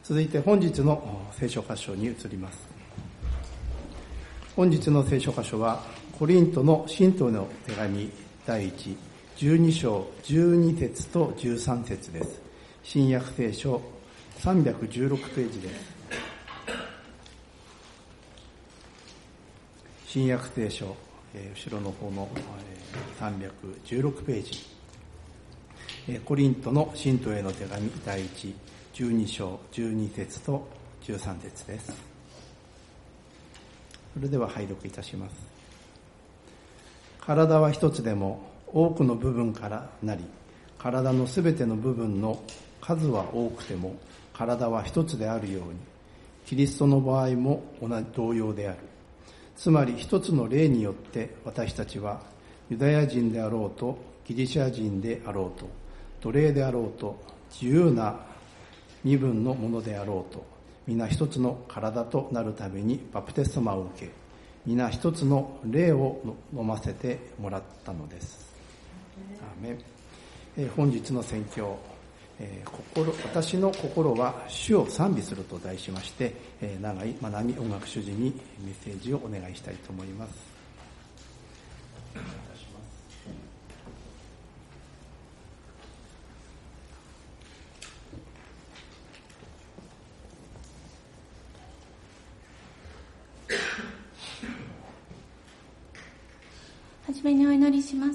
続いて本日の聖書箇所に移ります。本日の聖書箇所はコリントの信徒への手紙第1、12章12節と13節です。新約聖書316ページです。新約聖書、後ろの方の316ページ、コリントの信徒への手紙第1、12章12節と13節です。それでは拝読いたします。体は一つでも多くの部分からなり、体のすべての部分の数は多くても体は一つであるように、キリストの場合も同様である。つまり一つの霊によって私たちはユダヤ人であろうとギリシャ人であろうと奴隷であろうと自由な身分のものであろうと皆一つの体となるためにバプテスマを受け、皆一つの霊を飲ませてもらったのです。アーメン。本日の宣教、私の心は主を賛美すると題しまして、長井愛美音楽主事にメッセージをお願いしたいと思います。 はじめにお祈りします。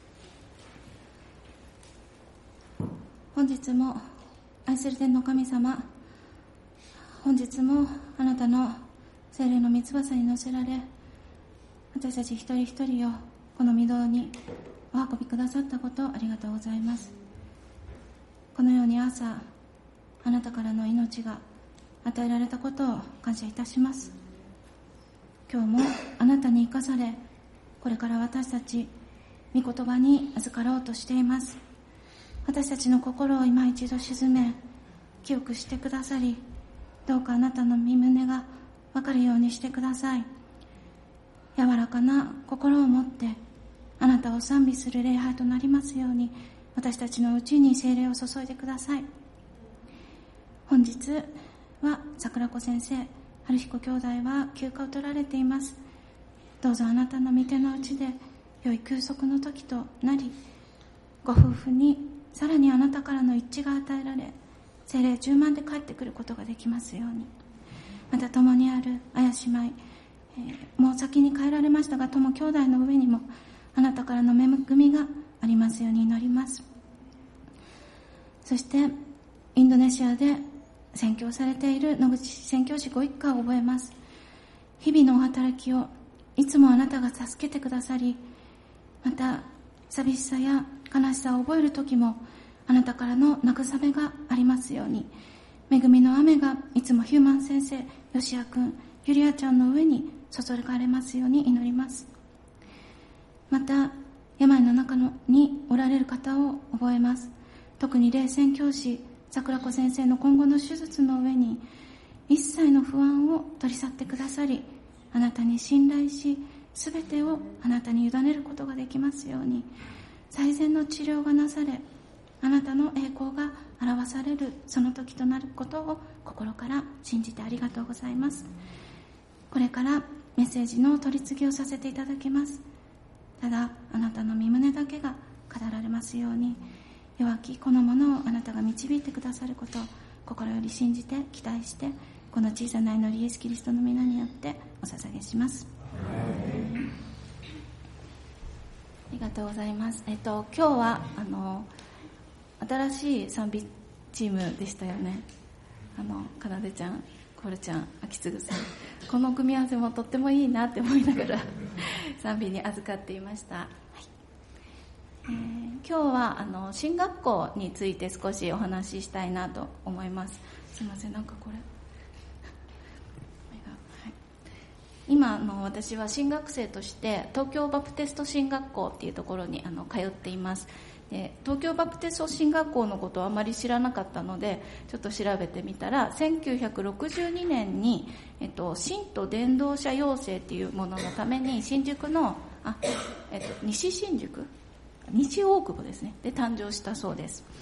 本日も愛する天の神様、本日もあなたの聖霊の御翼に乗せられ、私たち一人一人をこの御堂にお運びくださったことありがとうございます。このように朝あなたからの命が与えられたことを感謝いたします。今日もあなたに生かされ、これから私たち御言葉に預かろうとしています。私たちの心を今一度静め記憶してくださり、どうかあなたの御胸が分かるようにしてください。柔らかな心を持ってあなたを賛美する礼拝となりますように、私たちのうちに聖霊を注いでください。本日は桜子先生、春彦兄弟は休暇を取られています。どうぞあなたの御手のうちで良い休息の時となり、ご夫婦にさらにあなたからの一致が与えられ、聖霊充満で帰ってくることができますように。また共にある綾姉妹、もう先に帰られましたが、友兄弟の上にもあなたからの恵みがありますように祈ります。そしてインドネシアで宣教されている野口宣教師ご一家を覚えます。日々のお働きをいつもあなたが助けてくださり、また寂しさや悲しさを覚える時もあなたからの慰めがありますように、恵みの雨がいつもヒューマン先生、ヨシア君、ユリアちゃんの上に注がれますように祈ります。また病の中におられる方を覚えます。特に霊宣教師桜子先生の今後の手術の上に一切の不安を取り去ってくださり、あなたに信頼し、すべてをあなたに委ねることができますように、最善の治療がなされ、あなたの栄光が表されるその時となることを心から信じてありがとうございます。これからメッセージの取り次ぎをさせていただきます。ただあなたの御胸だけが語られますように、弱きこのものをあなたが導いてくださることを心より信じて期待して、この小さな祈りイエスキリストの皆によってお捧げします。ありがとうございます。今日は新しい賛美チームでしたよね。かなでちゃん、コルちゃん、秋継さん、この組み合わせもとってもいいなって思いながら賛美に預かっていました。はい、今日は進学校について少しお話ししたいなと思います。すいません、なんかこれ今私は進学生として東京バプテスト進学校っていうところに通っています。で、東京バプテスト進学校のことをあまり知らなかったのでちょっと調べてみたら、1962年に、信徒伝道者養成っていうもののために新宿の西新宿、西大久保ですねで誕生したそうです。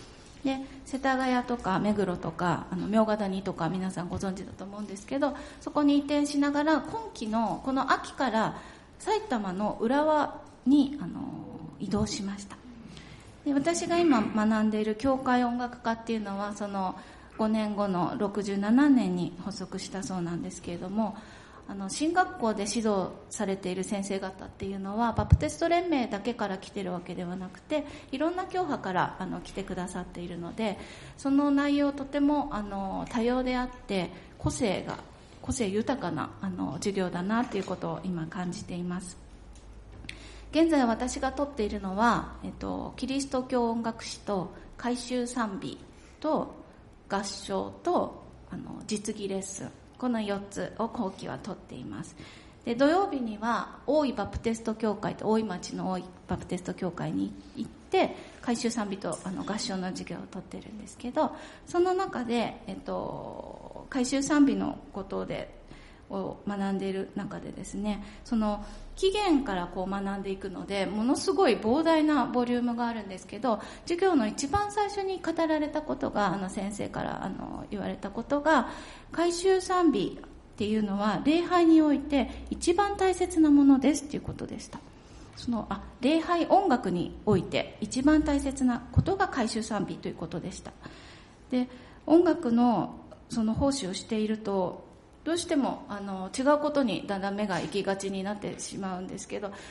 で世田谷とか目黒とか茗ヶ谷とか皆さんご存知だと思うんですけど、そこに移転しながら今期のこの秋から埼玉の浦和に移動しました。で私が今学んでいる教会音楽科っていうのはその5年後の67年に発足したそうなんですけれども、進学校で指導されている先生方っていうのはバプテスト連盟だけから来てるわけではなくて、いろんな教派から来てくださっているので、その内容とても多様であって個性豊かな授業だなということを今感じています。現在私が取っているのは、キリスト教音楽史と改宗賛美と合唱と実技レッスン、この4つを後期は取っています。で土曜日には大井バプテスト教会と大井町の大井バプテスト教会に行って改宗賛美と合唱の授業を取っているんですけど、その中で、改宗賛美のことを学んでいる中でですね、その起源からこう学んでいくのでものすごい膨大なボリュームがあるんですけど、授業の一番最初に語られたことが先生から言われたことが、改宗賛美っていうのは礼拝において一番大切なものですっていうことでした。礼拝音楽において一番大切なことが改宗賛美ということでした。で音楽のその奉仕をしているとどうしても違うことにだんだん目が行きがちになってしまうんですけど、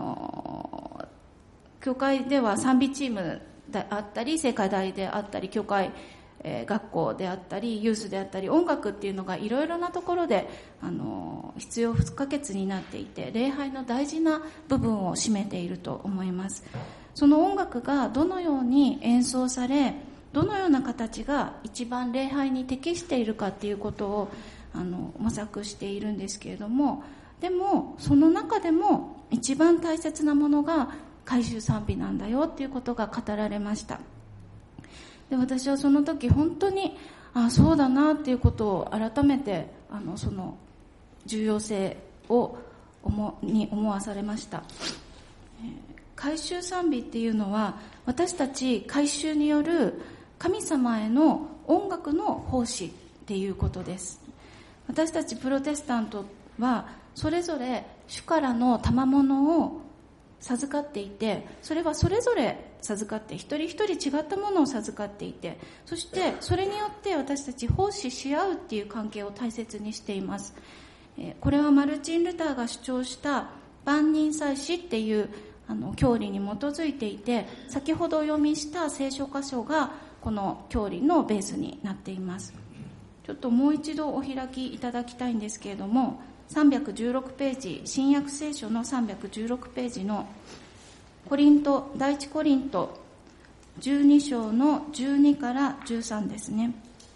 教会では賛美チームであったり聖歌隊であったり教会、学校であったりユースであったり音楽っていうのがいろいろなところで必要不可欠になっていて、礼拝の大事な部分を占めていると思います。その音楽がどのように演奏され、どのような形が一番礼拝に適しているかっていうことを模索しているんですけれども、でもその中でも一番大切なものが改宗賛美なんだよっていうことが語られました。で私はその時本当にそうだなっていうことを改めてその重要性に思わされました。改宗賛美っていうのは私たち改宗による神様への音楽の奉仕っていうことです。私たちプロテスタントはそれぞれ主からの賜物を授かっていて、それはそれぞれ授かって一人一人違ったものを授かっていて、そしてそれによって私たち奉仕し合うっていう関係を大切にしています。これはマルチン・ルターが主張した万人祭司っていう教理に基づいていて、先ほどお読みした聖書箇所がこの教理のベースになっています。ちょっともう一度お開きいただきたいんですけれども、316ページ、新約聖書の316ページの第一コリント12章の12から13ですね。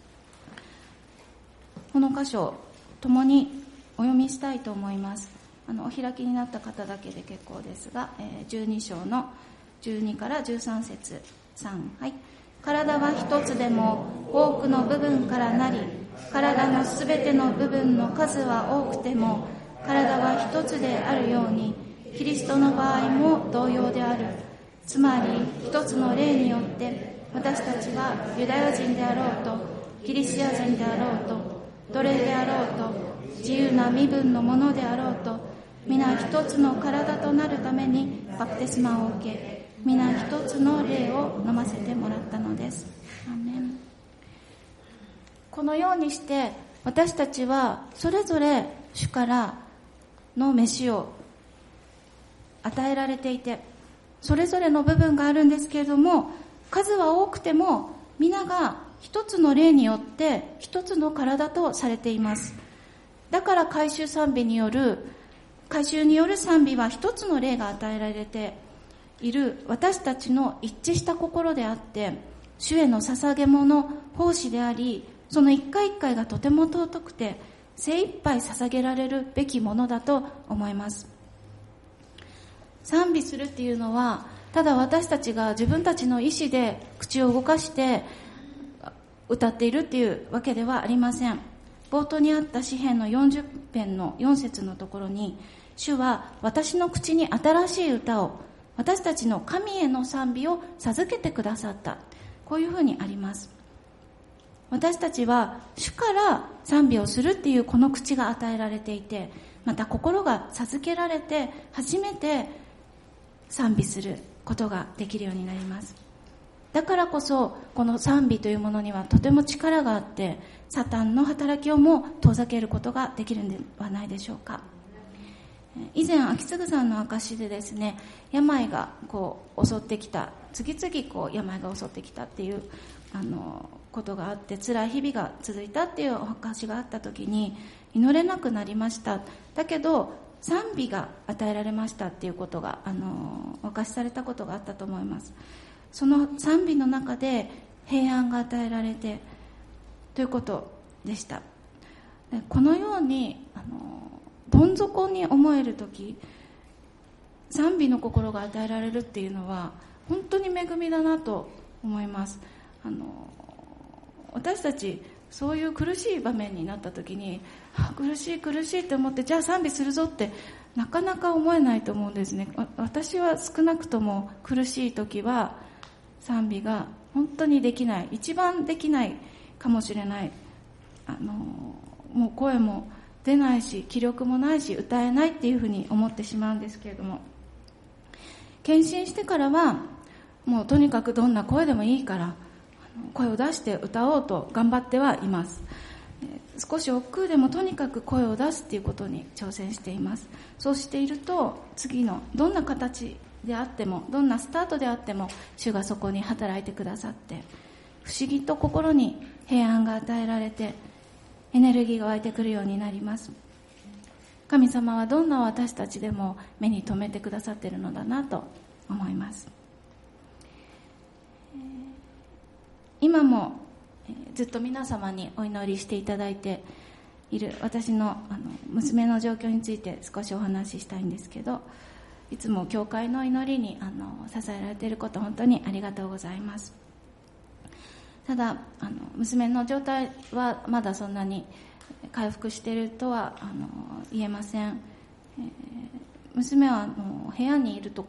この箇所共にお読みしたいと思います。お開きになった方だけで結構ですが、12章の12から13節3、はい。体は一つでも多くの部分からなり、体のすべての部分の数は多くても体は一つであるように、キリストの場合も同様である。つまり一つの霊によって私たちはユダヤ人であろうとギリシア人であろうと奴隷であろうと自由な身分のものであろうと皆一つの体となるためにバプテスマを受け、皆一つの霊を飲ませてもらったのです。アーメン。このようにして私たちはそれぞれ主からの飯を与えられていて、それぞれの部分があるんですけれども、数は多くても皆が一つの霊によって一つの体とされています。だから改宗による賛美は一つの霊が与えられている私たちの一致した心であって、主への捧げ物、奉仕であり、その一回一回がとても尊くて精一杯捧げられるべきものだと思います。賛美するっていうのはただ私たちが自分たちの意思で口を動かして歌っているっていうわけではありません。冒頭にあった詩編の40編の4節のところに、主は私の口に新しい歌を、私たちの神への賛美を授けてくださった。ここういうふうにあります。私たちは主から賛美をするっていうこの口が与えられていて、また心が授けられて初めて賛美することができるようになります。だからこそこの賛美というものにはとても力があって、サタンの働きをも遠ざけることができるのではないでしょうか。以前秋継さんの証でですね、病が襲ってきた、次々病が襲ってきたっていうことがあって、辛い日々が続いたっていうお証があった時に、祈れなくなりました、だけど賛美が与えられましたっていうことがお証しされたことがあったと思います。その賛美の中で平安が与えられてということでした。このようにどん底に思えるとき、賛美の心が与えられるっていうのは本当に恵みだなと思います。私たちそういう苦しい場面になったときに、苦しい苦しいって思って、じゃあ賛美するぞってなかなか思えないと思うんですね。私は少なくとも苦しいときは賛美が本当にできない、一番できないかもしれない。もう声も出ないし気力もないし歌えないっていうふうに思ってしまうんですけれども、献身してからはもうとにかくどんな声でもいいから声を出して歌おうと頑張ってはいます。少し億劫でもとにかく声を出すっていうことに挑戦しています。そうしていると次のどんな形であっても、どんなスタートであっても主がそこに働いてくださって、不思議と心に平安が与えられてエネルギーが湧いてくるようになります。神様はどんな私たちでも目に留めてくださっているのだなと思います。今もずっと皆様にお祈りしていただいている私の娘の状況について少しお話ししたいんですけど、いつも教会の祈りに支えられていること、本当にありがとうございます。ただ娘の状態はまだそんなに回復しているとは言えません。娘は部屋にいると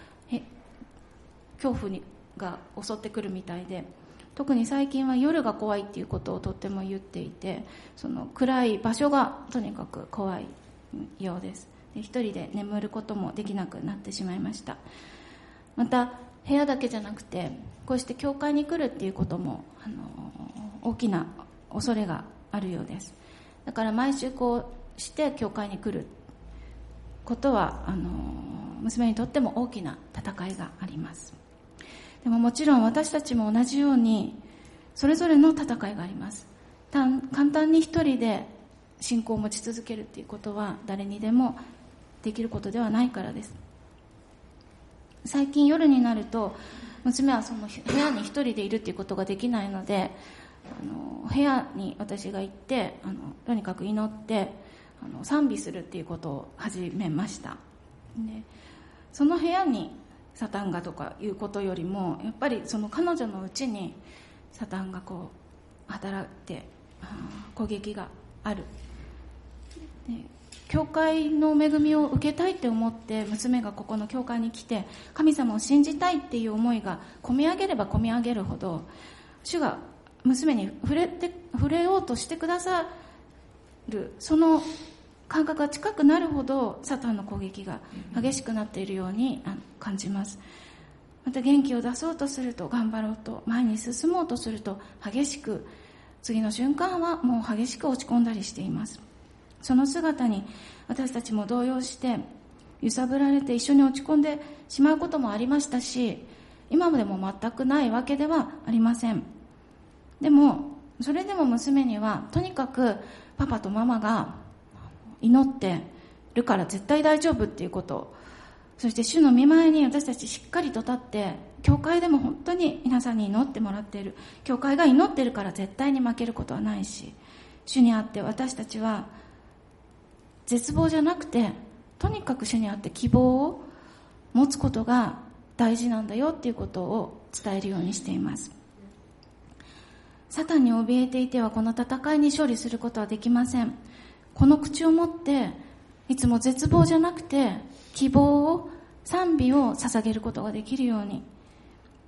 恐怖が襲ってくるみたいで、特に最近は夜が怖いっていうことをとっても言っていて、その暗い場所がとにかく怖いようです。で、一人で眠ることもできなくなってしまいました。また部屋だけじゃなくて、こうして教会に来るっていうことも大きな恐れがあるようです。だから毎週こうして教会に来ることは娘にとっても大きな戦いがあります。でももちろん私たちも同じようにそれぞれの戦いがあります。簡単に一人で信仰を持ち続けるっていうことは誰にでもできることではないからです。最近夜になると娘はその部屋に一人でいるっていうことができないので、部屋に私が行ってとにかく祈って賛美するっていうことを始めました。で、その部屋にサタンがとかいうことよりも、やっぱりその彼女のうちにサタンが働いて攻撃がある。で、教会の恵みを受けたいって思って娘がここの教会に来て神様を信じたいっていう思いが込み上げれば込み上げるほど、主が娘に触れようとしてくださるその感覚が近くなるほどサタンの攻撃が激しくなっているように感じます。また元気を出そうとすると、頑張ろうと前に進もうとすると激しく、次の瞬間はもう激しく落ち込んだりしています。その姿に私たちも動揺して揺さぶられて一緒に落ち込んでしまうこともありましたし、今でも全くないわけではありません。でもそれでも娘にはとにかくパパとママが祈ってるから絶対大丈夫っていうこと、そして主の御前に私たちしっかりと立って、教会でも本当に皆さんに祈ってもらっている、教会が祈ってるから絶対に負けることはないし、主にあって私たちは絶望じゃなくてとにかく主にあって希望を持つことが大事なんだよっていうことを伝えるようにしています。サタンに怯えていてはこの戦いに勝利することはできません。この口を持っていつも絶望じゃなくて希望を、賛美を捧げることができるように、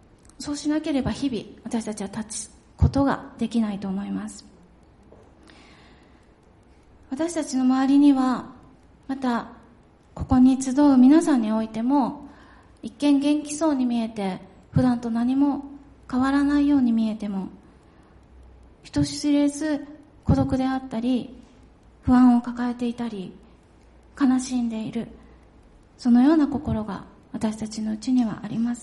そうしなければ日々私たちは立つことができないと思います。私たちの周りには、またここに集う皆さんにおいても、一見元気そうに見えて普段と何も変わらないように見えても、人知れず孤独であったり不安を抱えていたり悲しんでいる、そのような心が私たちのうちにはあります。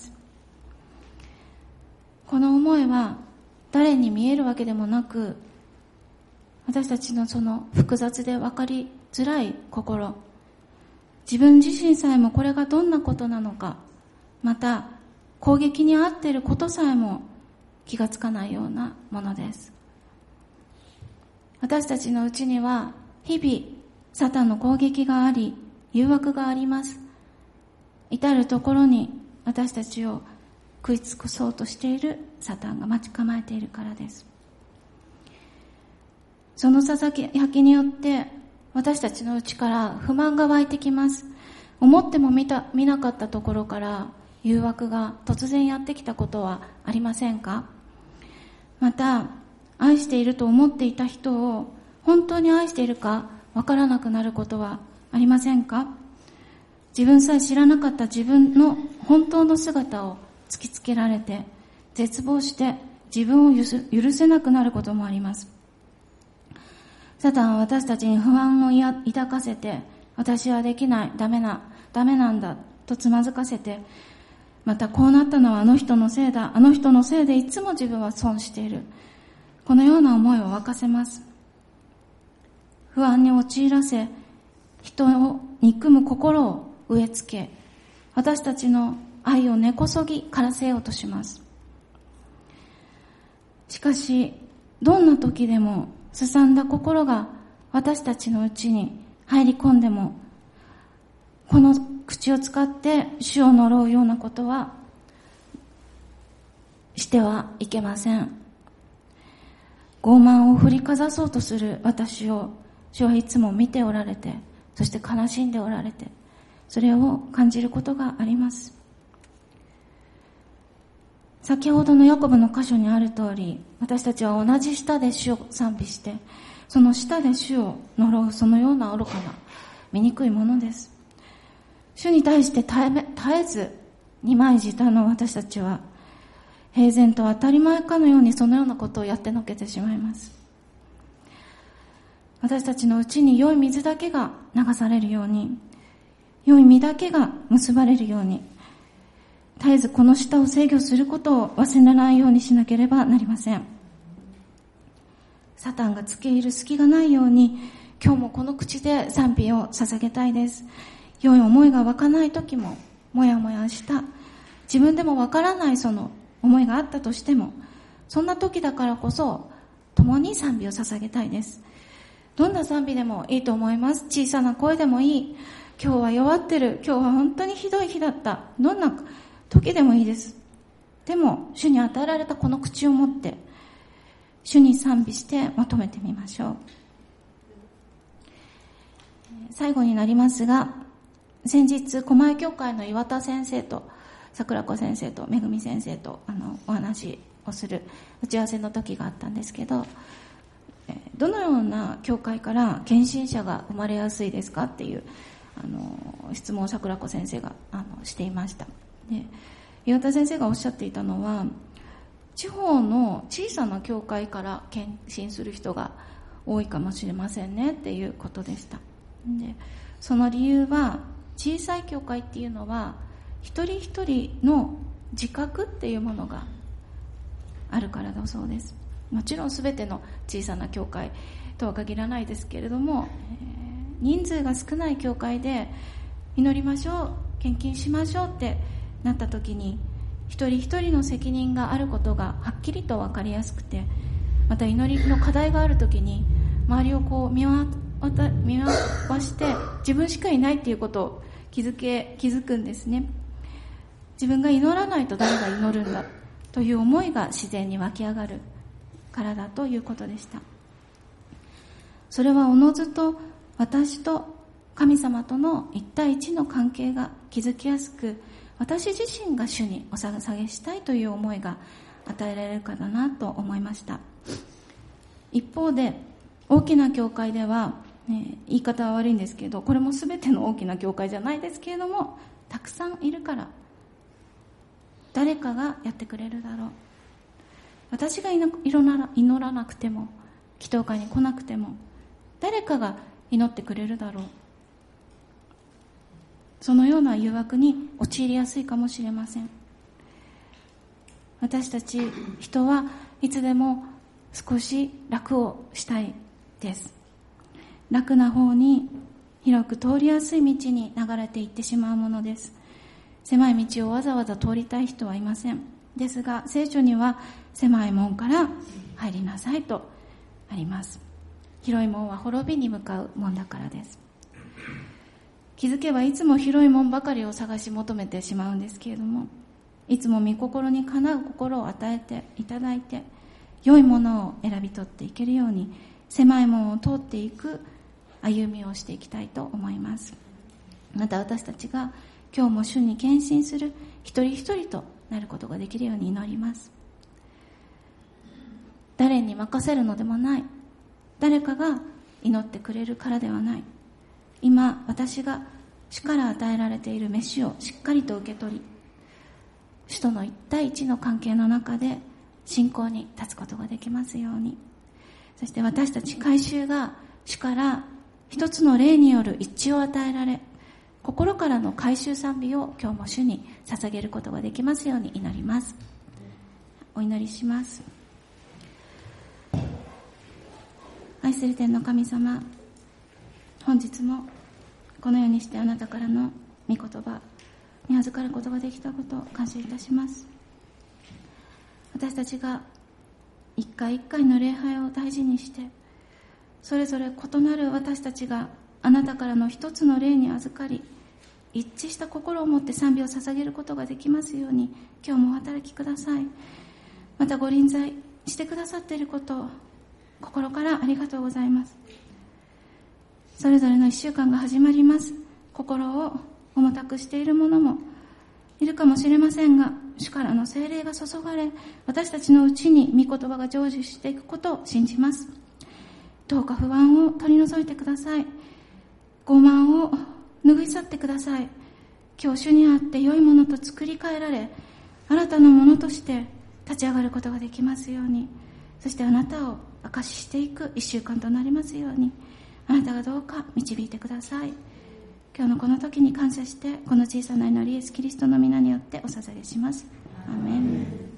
この思いは誰に見えるわけでもなく、私たちのその複雑で分かりづらい心、自分自身さえもこれがどんなことなのか、また攻撃に遭っていることさえも気がつかないようなものです。私たちのうちには日々サタンの攻撃があり、誘惑があります。至るところに私たちを食い尽くそうとしているサタンが待ち構えているからです。そのささやきによって私たちのうちから不満が湧いてきます。思っても見なかったところから誘惑が突然やってきたことはありませんか？また、愛していると思っていた人を本当に愛しているかわからなくなることはありませんか？自分さえ知らなかった自分の本当の姿を突きつけられて絶望して自分を許せなくなることもあります。サタンは私たちに不安を抱かせて、私はできない、ダメなんだとつまずかせて、またこうなったのはあの人のせいだ、あの人のせいでいつも自分は損している、このような思いを沸かせます。不安に陥らせ、人を憎む心を植え付け、私たちの愛を根こそぎ枯らせようとします。しかし、どんな時でもすさんだ心が私たちのうちに入り込んでも、この口を使って主を呪うようなことはしてはいけません。傲慢を振りかざそうとする私を主はいつも見ておられて、そして悲しんでおられて、それを感じることがあります。先ほどのヤコブの箇所にある通り、私たちは同じ舌で主を賛美して、その舌で主を呪う、そのような愚かな醜いものです。主に対して絶えず二枚舌の私たちは、平然と当たり前かのようにそのようなことをやってのけてしまいます。私たちのうちに良い水だけが流されるように、良い実だけが結ばれるように、絶えずこの舌を制御することを忘れないようにしなければなりません。サタンが付け入る隙がないように、今日もこの口で賛美を捧げたいです。良い思いが湧かない時も、もやもやした自分でもわからないその思いがあったとしても、そんな時だからこそ共に賛美を捧げたいです。どんな賛美でもいいと思います。小さな声でもいい。今日は弱ってる、今日は本当にひどい日だった、どんな時でもいいです。でも主に与えられたこの口を持って主に賛美してまとめてみましょう。最後になりますが、先日狛江教会の岩田先生と桜子先生とめぐみ先生とお話をする打ち合わせの時があったんですけど、どのような教会から献身者が生まれやすいですかっていう質問を桜子先生がしていました。で、岩田先生がおっしゃっていたのは、地方の小さな教会から献身する人が多いかもしれませんねっていうことでした。で、その理由は、小さい教会っていうのは一人一人の自覚っていうものがあるからだそうです。もちろん全ての小さな教会とは限らないですけれども、人数が少ない教会で祈りましょう、献金しましょうってなった時に、一人一人の責任があることがはっきりと分かりやすくて、また祈りの課題がある時に周りをこう見回して自分しかいないっていうことを気づくんですね。自分が祈らないと誰が祈るんだという思いが自然に湧き上がるからだということでした。それはおのずと私と神様との一対一の関係が築きやすく、 私自身が主にお捧げしたいという思いが与えられるかだなと思いました。一方で大きな教会では、言い方は悪いんですけど、これも全ての大きな教会じゃないですけれども、たくさんいるから誰かがやってくれるだろう。私が祈らなくても、祈祷会に来なくても誰かが祈ってくれるだろう。そのような誘惑に陥りやすいかもしれません。私たち人はいつでも少し楽をしたいです。楽な方に、広く通りやすい道に流れていってしまうものです。狭い道をわざわざ通りたい人はいません。ですが聖書には狭い門から入りなさいとあります。広い門は滅びに向かう門だからです。気づけばいつも広い門ばかりを探し求めてしまうんですけれども、いつも御心にかなう心を与えていただいて、良いものを選び取っていけるように、狭い門を通っていく歩みをしていきたいと思います。また私たちが今日も主に献身する一人一人となることができるように祈ります。誰に任せるのでもない、誰かが祈ってくれるからではない、今私が主から与えられている飯をしっかりと受け取り、主との一対一の関係の中で信仰に立つことができますように。そして私たち改宗が主から一つの霊による一致を与えられ、心からの改宗賛美を今日も主に捧げることができますように祈ります。お祈りします。愛する天の神様、本日もこのようにしてあなたからの御言葉に預かることができたことを感謝いたします。私たちが一回一回の礼拝を大事にして、それぞれ異なる私たちがあなたからの一つの霊に預かり、一致した心を持って賛美を捧げることができますように、今日もお働きください。またご臨在してくださっていることを心からありがとうございます。それぞれの一週間が始まります。心を重たくしている者もいるかもしれませんが、主からの聖霊が注がれ、私たちのうちに御言葉が成就していくことを信じます。どうか不安を取り除いてください。傲慢を拭い去ってください。今日主にあって良いものと作り変えられ、新たなものとして立ち上がることができますように、そしてあなたを証ししていく一週間となりますように、あなたがどうか導いてください。今日のこの時に感謝して、この小さな祈りイエスキリストの皆によってお捧げします。アーメン。